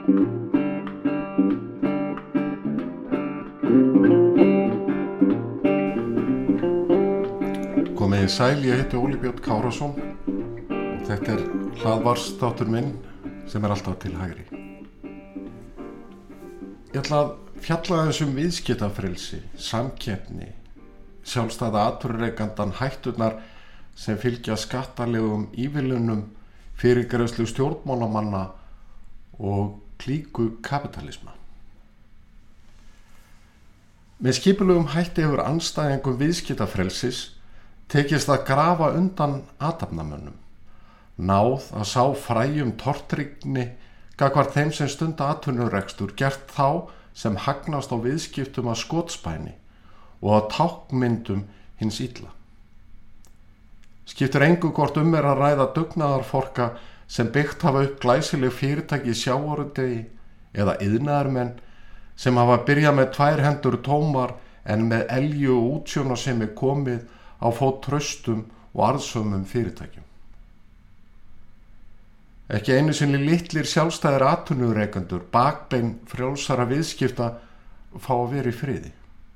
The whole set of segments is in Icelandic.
Komiði sæl, ég heiti Óli Björn Kárason og þetta hlaðvarpsþáttur minn sem alltaf til hægri. Ég ætla að fjalla aðeins viðskiptafrelsi, samkeppni, sjálfstæða atvinnurekandann, hætturnar sem fylgja skattalegum ívilnunum, fyrirgreiðslu stjórnmálamanna og klíku kapitalisma. Með skipulegum hætti hefur andstæðingum viðskiptafrelsis tekist að grafa undan athafnamönnum, náð að sá fræjum tortryggni gagnvart þeim sem stunda atvinnurekstur, gert þá sem hagnast á viðskiptum að skotspæni og að táknmyndum hins illa. Skiptir engu hvort er að ræða dugnaðarforka sem byggt hafa upp glæsileg fyrirtæki í sjávarútvegi eða iðnaðarmenn sem hafa byrjað með 2 hendur tómar en með elju og útsjónarsemi komið á fót traustum og arðsömum fyrirtækjum. Ekki einu sinni litlir sjálfstæðir atvinnurekendur, bakbein frjálsara viðskipta fá að vera í friði.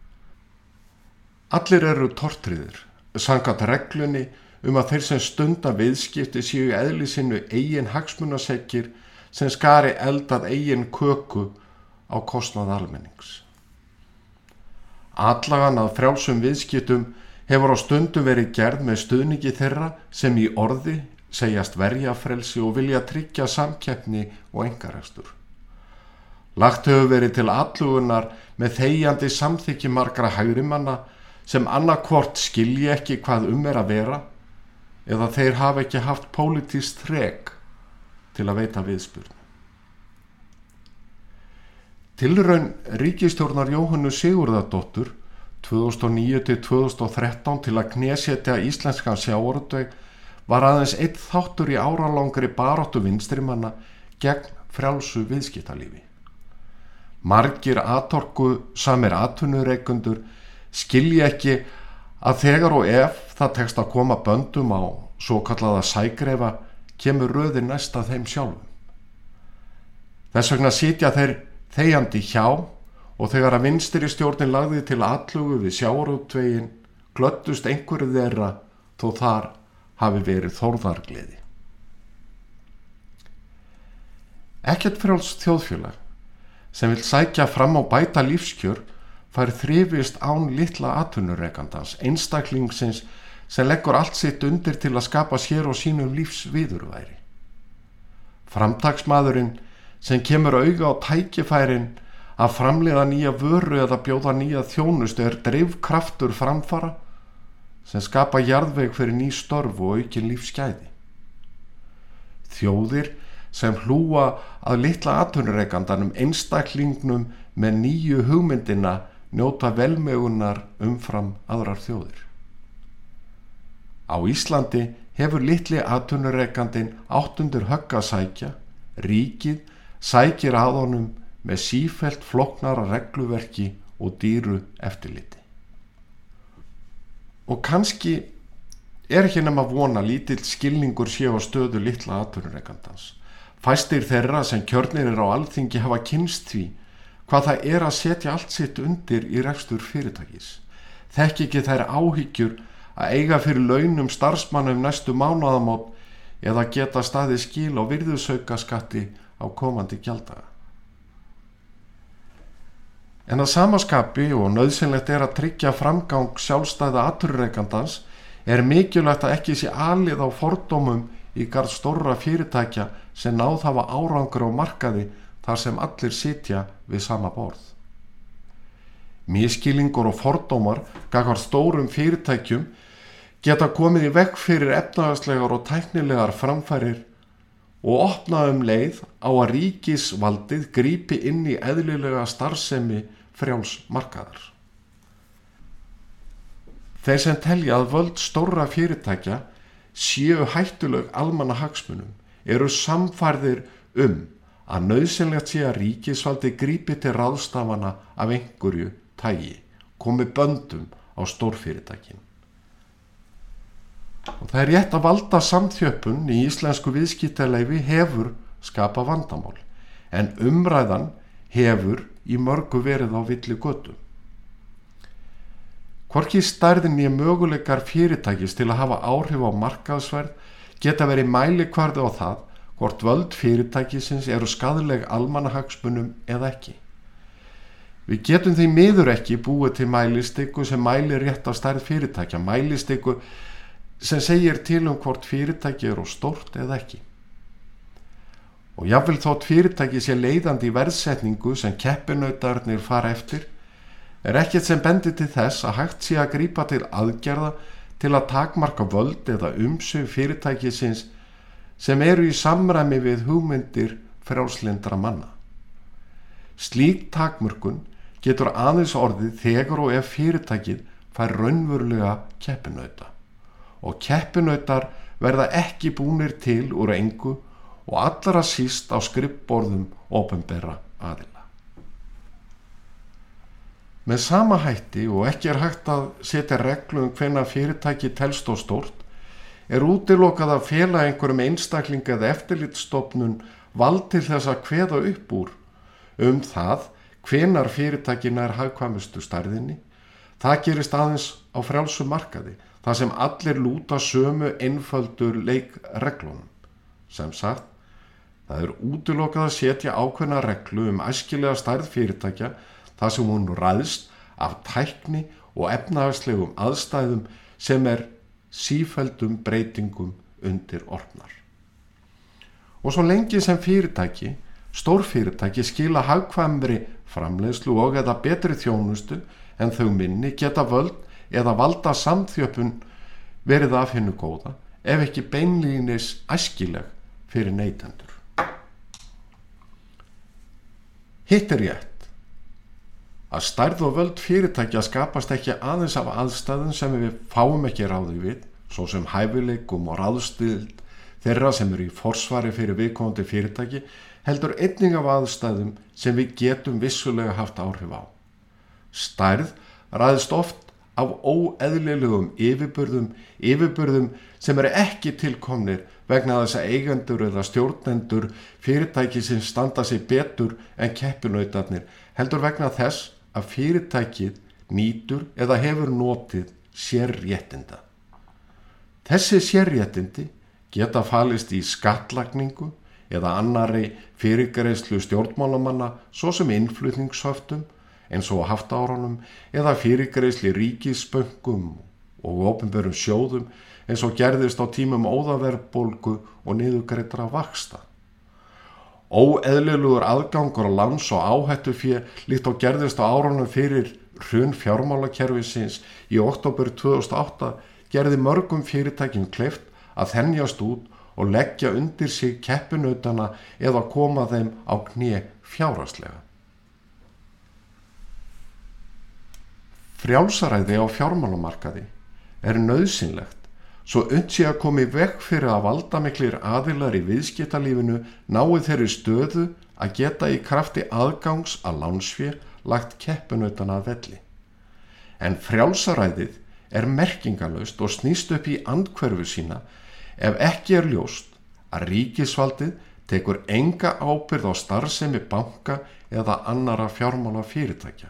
Allir eru tortryggðir, samkvæmt reglunni að þeir sem stunda viðskipti séu í eðli sínu eigin hagsmunaseggir sem skari eldað eigin köku á kostnað almennings. Atlagan að frjálsum viðskiptum hefur á stundum verið gerð með stuðningi þeirra sem í orði segjast verja frelsi og vilja tryggja samkeppni og einkarekstur. Lagt hefur verið til athugunar með þegjandi samþykki margra hægrimanna sem annaðhvort skilji ekki hvað er að vera eða þeir hafa ekki haft pólitískt þrek til að veita viðspurn. Tilraun ríkisstjórnar Jóhönnu Sigurðardóttur 2009-2013 til að knésetja íslenskan sjávarútveg var aðeins einn þáttur í áralangri baráttu vinstrimanna gegn frjálsu viðskiptalífi. Margir atorkusamir atvinnurekendur skilja ekki að þegar og ef það tekst að koma böndum á svokallaða sægreifa kemur röðin næst að þeim sjálfum. Þess vegna sitja þeir þegjandi hjá og þegar að vinstri stjórnin lagði til atlugu við sjávarútveginn glöddust einhverju þeirra þó þar hafi verið þórðargleði. Ekkert frjálst þjóðfélag sem vill sækja fram á bæta lífskjör fær þrifist án litla atvinnurekandans, einstaklingsins sem leggur allt sitt undir til að skapa sér og sínum lífsviðurværi. Framtaksmaðurinn sem kemur auga á tækifærin að framleiða nýja vöru eða bjóða nýja þjónustu drifkraftur framfara sem skapa jarðveg fyrir ný störf og aukin lífsgæði. Þjóðir sem hlúa að litla atvinnurekandanum, einstaklingnum með nýju hugmyndina njóta velmegunar umfram aðrar þjóðir. Á Íslandi hefur litli atvinnurekandinn átt undir högg að sækja, ríkið sækir að honum með sífellt flóknara regluverki og dýru eftirliti. Og kannski ekki nema vona lítill skilningur sé á stöðu litla atvinnurekandans. Fæstir þeirra sem kjörnir á Alþingi hafa kynnst því hvað það að setja allt sitt undir í rekstur fyrirtækis. Þekki ekki þær áhyggjur að eiga fyrir launum starfsmanna næstu mánaðamót eða geta staðið skil á virðisaukaskatti á komandi gjalddaga. En að sama skapi og nauðsynlegt að tryggja framgang sjálfstæða atvinnurekandans mikilvægt að ekki sé alið á fordómum í garð stórra fyrirtækja sem náð hafa árangur á markaði þar sem allir sitja við sama borð. Misskilningur og fordómar gagnvart stórum fyrirtækjum geta komið í veg fyrir efnahagslegar og tæknilegar framfarir og opna leið á að ríkisvaldið grípi inn í eðlilega starfsemi frjáls markaðar. Þeir sem telja að völd stórra fyrirtækja séu hættuleg almannahagsmunum eru samfærðir að nauðsynlegt sé að ríkisvaldi grípi til ráðstafana af einhverju tagi, komi böndum á stórfyrirtækin. Og það rétt að valda samþjöppun í íslensku viðskiptalífi hefur skapað vandamál, en umræðan hefur í mörgu verið á villigötum. Hvorki stærðin né möguleikar fyrirtækis til að hafa áhrif á markaðsverð geta verið mælikvarði á það hvort völd fyrirtækisins eru skaðleg almannahagsmunum eða ekki. Við getum því miður ekki búið til mælistiku sem mælir rétt á stærð fyrirtækja, mælistiku sem segir til hvort fyrirtæki eru stórt eða ekki. Og jafnvel þótt fyrirtæki sé leiðandi í verðsetningu sem keppinautarnir fara eftir, er ekkert sem bendir til þess að hægt sé að grípa til aðgerða til að takmarka völd eða umsvif fyrirtækisins sem eru í samræmi við hugmyndir frjálslyndra manna. Slík takmörkun getur aðeins orðið þegar og ef fyrirtækið fær raunverulega keppinauta. Og keppinautar verða ekki búnir til úr engu og allra síst á skrifborðum opinberra aðila. Með sama hætti og ekki er hægt að setja reglu hvenær fyrirtæki telst of stórt, er útilokað að fela einhverjum einstakling eða eftirlitsstofnun vald til þess að kveða upp úr það hvenær fyrirtæki nær hagkvæmustu stærðinni. Það gerist aðeins á frjálsum markaði, þar sem allir lúta sömu einföldur leikreglunum. Sem sagt, það er útilokað að setja ákveðna reglu æskilega stærð fyrirtækja þar sem hún ræðst af tækni og efnahagslegum aðstæðum sem er sífelldum breytingum undir orðnar. Og svo lengi sem stórfyrirtæki skila hagkvæmri framleiðslu og eða betri þjónustu en þau minni geta völd eða valda samþjöppun verið af hinu góða ef ekki beinlínis æskileg fyrir neytendur. Hitt er rétt að stærð og völd fyrirtækja skapast ekki aðeins af aðstæðum sem við fáum ekki ráði við, svo sem hæfileikum og ráðstíld þeirra sem eru í forsvari fyrir viðkomandi fyrirtæki, heldur einnig af aðstæðum sem við getum vissulega haft áhrif á. Stærð ræðst oft af óeðlilegum yfirburðum sem eru ekki tilkomnir vegna þess að eigendur eða stjórnendur fyrirtækisins standa sig betur en keppinautarnir, heldur vegna þess að fyrirtækið nýtur eða hefur notið sérréttinda. Þessi sérréttindi geta falist í skattlagningu eða annarri fyrirgreiðslu stjórnmálamanna, svo sem innflutningshöftum eins og haftaárunum, eða fyrirgreiðslu ríkisbönkum og opinberum sjóðum eins og gerðist á tímum óðaverðbólgu og niðurgreiddra vaxta. Óeðlilegur aðgangur á láns- og áhættufé líkt og gerðist á árunum fyrir hrun fjármálakerfisins í október 2008 gerði mörgum fyrirtækjum kleift að þenjast út og leggja undir sig keppinautana eða koma þeim á kné fjárhagslega. Frjálsaræði á fjármálamarkaði er nauðsynlegt svo unnt sé að koma í veg fyrir að valdamiklir aðilar í viðskiptalífinu nái þeirri stöðu að geta í krafti aðgangs að lánsfé lagt keppinautana að velli. En frjálsaræðið er merkingarlaust og snýst upp í andhverfu sína ef ekki er ljóst að ríkisvaldið tekur enga ábyrgð á starfsemi banka eða annarra fjármálafyrirtækja.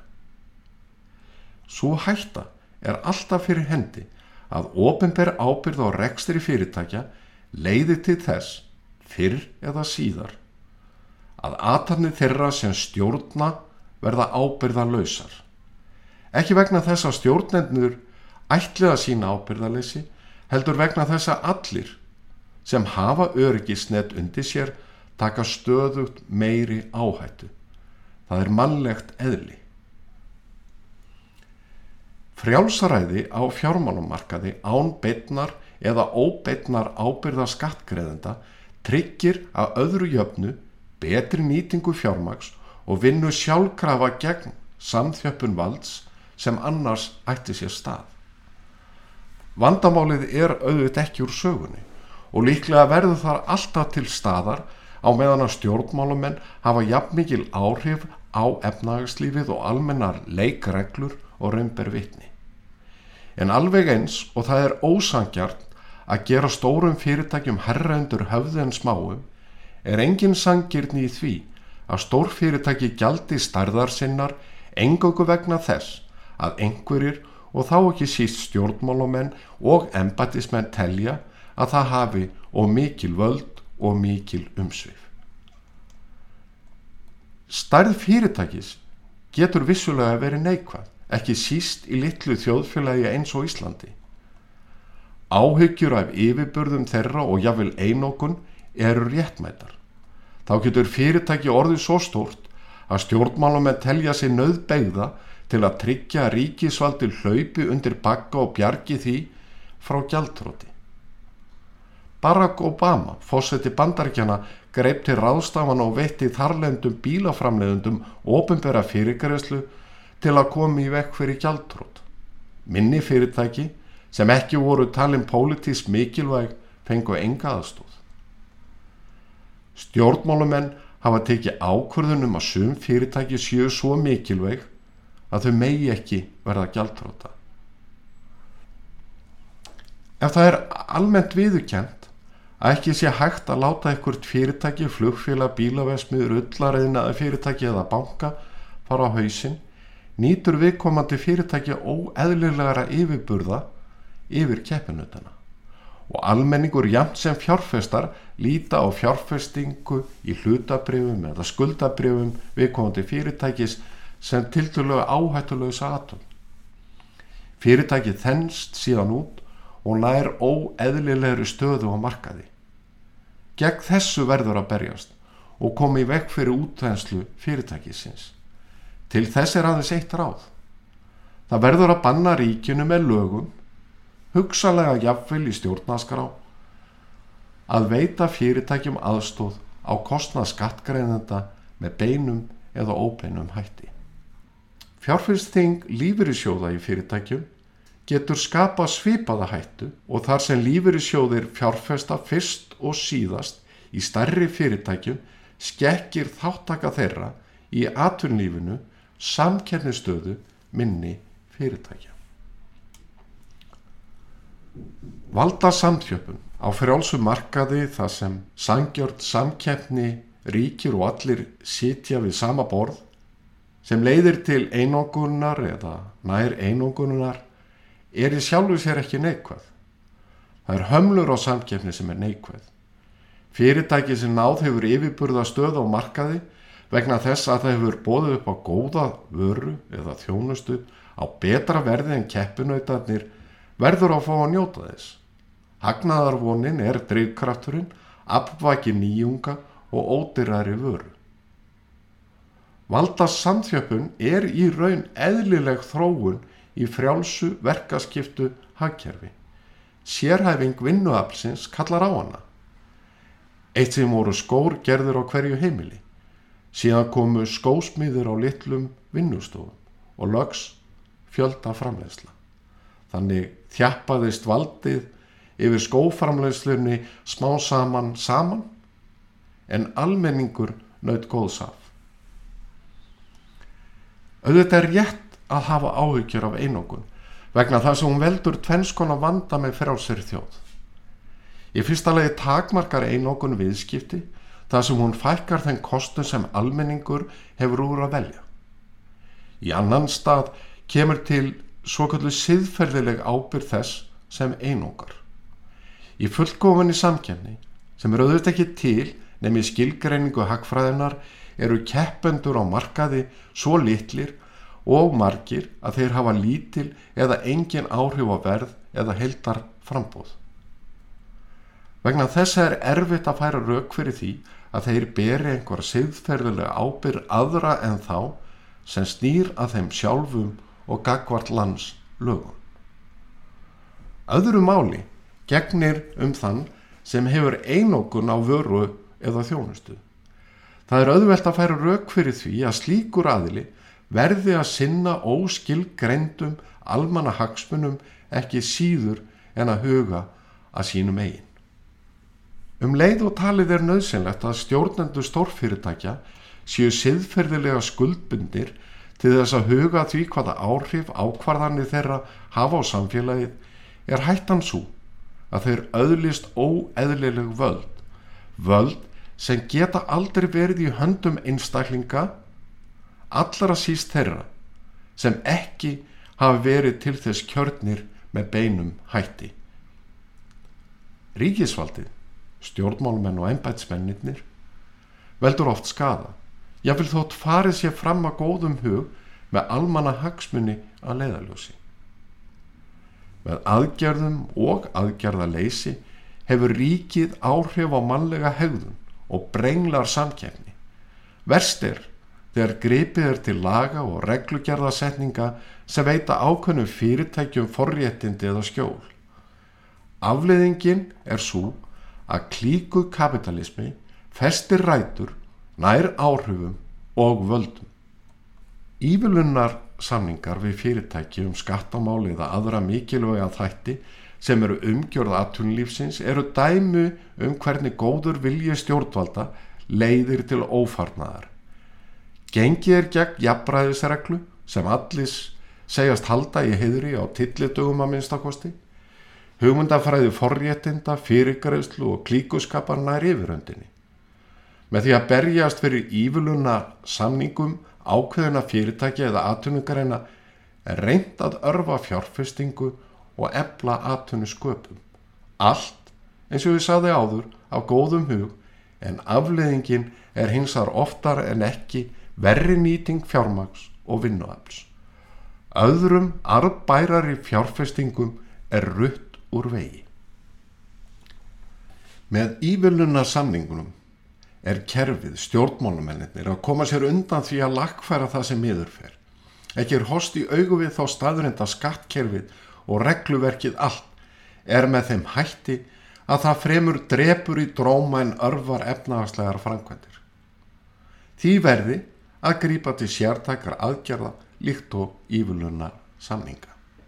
Sú hætta er alltaf fyrir hendi að opinber ábyrgð á rekstri fyrirtækja leiði til þess, fyrr eða síðar, að athafnir þeirra sem stjórna verða ábyrgðarlausar. Ekki vegna þess að stjórnendur ætli að sýna ábyrgðarleysi, heldur vegna þess að allir sem hafa öryggisnet undir sér taka stöðugt meiri áhættu. Það er mannlegt eðli. Frjálsaræði á fjármálamarkaði án beinnar eða óbeinnar ábyrgðar skattgreiðenda tryggir að öðru jöfnu betri nýtingu fjármagns og vinnu sjálfkrafa gegn samþjöppun valds sem annars ætti sér stað. Vandamálið er auðvitað ekki úr sögunni og líklega verður þar alltaf til staðar á meðan að stjórnmálamenn hafa jafnmikil áhrif á efnahagslífið og almennar leikreglur og raun ber vitni. En alveg eins og það er ósanngjarnt að gera stórum fyrirtækjum hærra undir höfði en smáum, er engin sanngirni í því að stórfyrirtæki gjaldi stærðar sinnar eingöngu vegna þess að einhverjir, og þá ekki síst stjórnmálamenn og embættismenn, telja að það hafi of mikil völd og mikil umsvif. Stærð fyrirtækis getur vissulega verið neikvæð, ekki síst í litlu þjóðfélagi eins og Íslandi. Áhyggjur af yfirburðum þeirra og jafnvel einokun eru réttmætar. Þá getur fyrirtæki orðið svo stórt að stjórnmálamenn telja sig nauðbeygða til að tryggja að ríkisvaldið hlaupi undir bagga og bjargi því frá gjaldþroti. Barack Obama, forseti Bandaríkjanna, greip til ráðstafana og veitti þarlendum bílaframleiðendum opinbera fyrirgreiðslu til að koma í veg fyrir gjaldþrot. Minni fyrirtæki sem ekki voru talin pólitískt mikilvæg fengu enga aðstoð. Stjórnmálamenn hafa tekið ákvörðun að sum fyrirtæki séu svo mikilvæg að þau megi ekki verða gjaldþrota. Ef það er almennt viðurkennt að ekki sé hægt að láta eitthvert fyrirtæki, flugfélag, bílaverksmiðjur, ullariðnaðar fyrirtæki eða banka fara á hausinn, nýtur viðkomandi fyrirtæki óeðlilegara yfirburða yfir keppinautina. Og almenningur jafnt sem fjárfestar líta á fjárfestingu í hlutabréfum eða skuldabréfum viðkomandi fyrirtækis sem tiltölulega áhættulausa athöfn. Fyrirtækið þenst síðan út og nær óeðlilegri stöðu á markaði. Gegn þessu verður að berjast og koma í veg fyrir útþenslu fyrirtækisins. Til þess er aðeins eitt ráð. Það verður að banna ríkinu með lögum, hugsanlega jafnvel í stjórnarskrá, að veita fyrirtækjum aðstoð á kostnað skattgreiðenda með beinum eða óbeinum hætti. Fjárfesting lífeyrissjóða í fyrirtækjum getur skapað svipaða hættu og þar sem lífeyrissjóðir fjárfesta fyrst og síðast í stærri fyrirtækjum skekkir þáttaka þeirra í atvinnulífinu samkeppnisstöðu minni fyrirtækja. Valdasamþjöppun á frjálsum markaði þar sem sanngjörn samkeppni ríkir og allir sitja við sama borð, sem leiðir til einokunar eða nær einokunar, er í sjálfu sér ekki neikvæð. Það er hömlur á samkeppni sem er neikvæð. Fyrirtæki sem náð hefur yfirburða stöð á markaði vegna þess að það hefur boðið upp á góða vöru eða þjónustu á betra verði en keppinautarnir verður að fá að njóta þess. Hagnaðarvonin er drifkrafturinn, aflvaki nýjunga og ódýrari vöru. Valdasamþjöppun er í raun eðlileg þróun í frjálsu verkaskiptu hagkerfi. Sérhæfing vinnuaflsins kallar á hana. Eitt sem voru skór gerður á hverju heimili. Síðan komu skósmíðir á litlum vinnustofum og loks fjölda framleiðsla. Þannig þjappaðist valdið yfir skóframleiðslunni smá saman en almenningur naut góðs af. Auðvitað er rétt að hafa áhyggjur af einokun vegna þess að hún veldur tvenns konar vanda með frjálsri þjóð. Í fyrsta lagi takmarkar einokun viðskipti þar sem hún fækkar þeim kostum sem almenningur hefur úr að velja. Í annan stað kemur til svokölluð siðferðileg ábyrgð þess sem einokar. Í fullkominni samkeppni, sem er auðvitað ekki til nema í skilgreiningu hagfræðinnar, eru keppendur á markaði svo litlir og margir að þeir hafa lítil eða engin áhrif á verð eða heildar framboð. Vegna þessa er erfitt að færa rök fyrir því að þeir beri einhver siðferðilega ábyrgð aðra en þá sem snýr að þeim sjálfum og gagnvart lands lögum. Öðru máli gegnir þann sem hefur einokun á vöru eða þjónustu. Það er auðvelt að færa rök fyrir því að slíkur aðili verði að sinna óskilgreindum almannahagsmunum ekki síður en að huga að sínum eigin. Leið og talið er nauðsynlegt að stjórnendur stórfyrirtækja séu siðferðilega skuldbundir til þess að huga því hvaða áhrif ákvarðanir þeirra hafa á samfélagið, er hættan sú að þeir öðlist óeðlileg völd sem geta aldrei verið í höndum einstaklinga, allra síst þeirra sem ekki hafa verið til þess kjörnir með beinum hætti. Ríkisvaldið, stjórnmálamenn og embættismennirnir, veldur oft skaða, jafnvel þótt farið sér fram að góðum hug með almanna hagsmuni að leiðarljósi. Með aðgerðum og aðgerðaleysi hefur ríkið áhrif á mannlega hegðun og brenglar samkeppni. Verst þegar gripið til laga og reglugerðasetninga sem veita ákveðnum fyrirtækjum forréttindi eða skjól. Afleiðingin sú að klíku kapitalismi festir rætur nær áhrifum og völdum. Ívilnunar samningar við fyrirtæki skattamál eða aðra mikilvæga þætti sem eru umgjörð atvinnulífsins eru dæmi hvernig góður vilji stjórnvalda leiðir til ófarnaðar. Gengið gegn jafnræðisreglu sem allir segjast halda í heiðri á tyllidögum að minnstakosti. Hugmyndafræði forréttinda, fyrirgreiðslu og klíkuskapar nær yfirhöndinni. Með því að berjast fyrir ívilnunar samningum ákveðina fyrirtæki eða atvinnugreina reynt að örva fjárfestingu og efla atvinnusköpun. Allt, eins og ég sagði áður, á góðum hug, en afleiðingin hins vegar oftar en ekki verri nýting fjármagns og vinnuafls. Öðrum arðbærari fjárfestingum rutt úr vegi. Með ívilnunar samningunum kerfið, stjórnmálamennirnir, að koma sér undan því að lagfæra það sem miður fer. Ekki horfst í augu við þá staðreynd að skattkerfið og regluverkið allt með þeim hætti að það fremur drepur í dróma en örvar efnahagslegar framkvæmdir. Því verði að grípa til sértækra aðgerða líkt og ívilnunar samninga.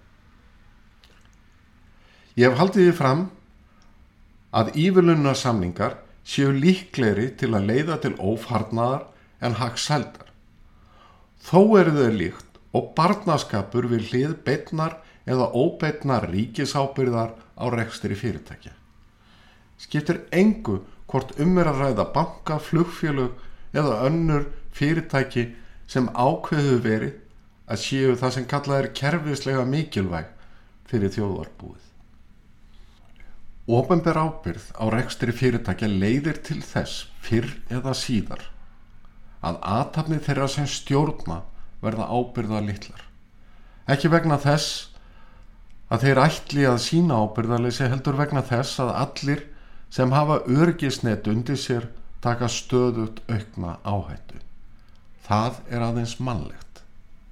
Ég hef haldið því fram að ívilnunar samningar séu líklegri til að leiða til ófarnaðar en hagsældar. Þó þau líkt og barnaskapur við hlið beinnar eða óbeinnar ríkisábyrgðar á rekstri fyrirtækja. Skiptir engu hvort að ræða banka, flugfélög eða önnur fyrirtæki sem ákveðu verið að séu það sem kallað kerfislega mikilvæg fyrir þjóðarbúið. Opinber ábyrgð á rekstri fyrirtækja leiðir til þess fyrr eða síðar að athafnir þeirra sem stjórna verða ábyrgðarlitlar. Ekki vegna þess að þeir ætli að sýna ábyrgðarleysi, heldur vegna þess að allir sem hafa öryggisnet undir sér taka stöðugt aukna áhættu. Það aðeins mannlegt.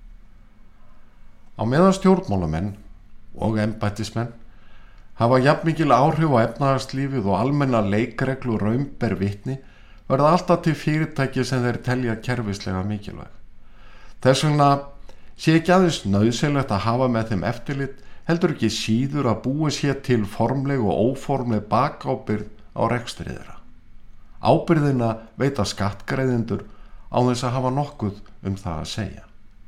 Á meðan stjórnmálamenn og embættismenn hafa jafnmikil áhrif á efnahagslífið og almenna leikreglu raun ber vitni, verða alltaf til fyrirtæki sem þeir telja kerfislega mikilvæg. Þess vegna sé ekki aðeins nauðsynlegt að hafa með þeim eftirlit, heldur ekki síður að búið sé til formleg og óformleg bakábyrgð á rekstri þeirra. Ábyrgðina veita skattgreiðendur á þess að hafa nokkuð það að segja.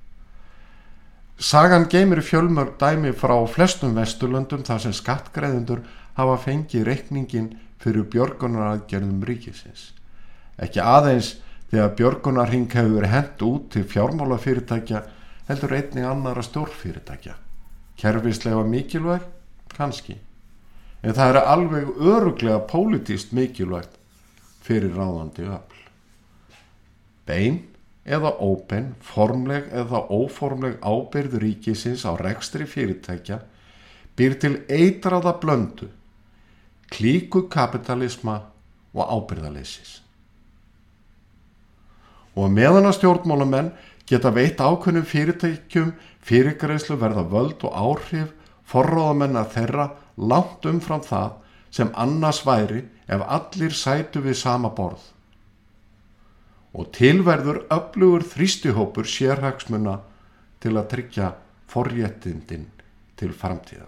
Sagan geymir fjölmörg dæmi frá flestum Vesturlöndum þar sem skattgreiðendur hafa fengið reikningin fyrir björgunaraðgerðum ríkisins. Ekki aðeins þegar björgunarhring hefur verið hent út til fjármálafyrirtækja, heldur einnig annarra stórfyrirtækja. Kerfislega mikilvæg, kannski, en það alveg örugglega pólitískt mikilvægt fyrir ráðandi öfl. Bein eða óbein, formleg eða óformleg ábyrgð ríkisins á rekstri fyrirtækja býr til eitraða blöndu, klíku kapitalisma og ábyrgðarleysis. Og meðan að stjórnmálamenn geta veitt ákveðnum fyrirtækjum fyrirgreiðslu verða völd og áhrif forráðamenn þeirra langt umfram það sem annars væri ef allir sætu við sama borð. Og tilverður öflugur þrýstihópur sérhagsmuna til að tryggja forréttindin til framtíðar.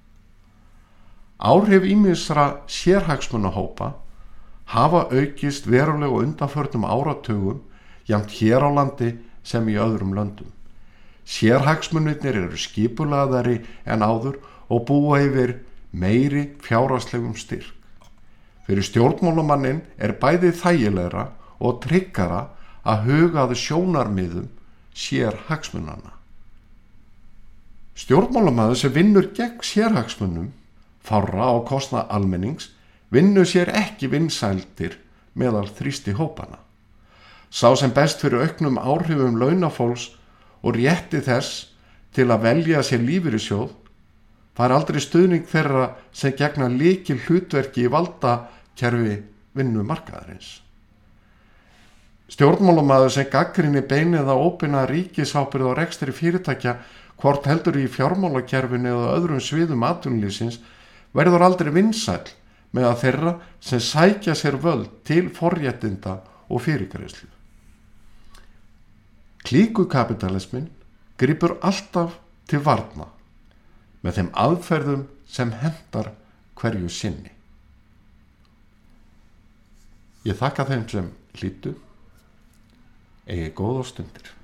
Áhrif ýmissa sérhagsmunahópa hafa aukist verulega á undanförnum áratugum, jafnt hér á landi sem í öðrum löndum. Sérhagsmunirnir eru skipulagðari en áður og búa yfir meiri fjárhagslegum styrk. Fyrir stjórnmálamannin bæði þægilegra og tryggara að huga að sjónarmiðum sérhagsmunanna. Stjórnmálamaður sem vinnur gegn sérhagsmunum fárra á kostnað almennings vinnur sér ekki vinsældir meðal þrýsti hópana. Sá sem best fyrir auknum áhrifum launafólks og rétti þess til að velja sér lífeyrissjóð fær aldrei stuðning þeirra sem gegna lykil hlutverki í valdakerfi vinnumarkaðarins. Stjórnmálamaður sem gagnrýnir beinið á óbeina ríkisábyrgð á rekstri fyrirtækja, hvort heldur í fjármálakerfinu eða öðrum sviðum atvinnulífsins, verður aldrei vinsæll meðal þeirra sem sækja sér völd til forréttinda og fyrirgreiðslu. Klíkukapitalismin grípur alltaf til varna með þeim aðferðum sem hentar hverju sinni. Ég þakka þeim sem hlýddu. Eigið góðar stundir.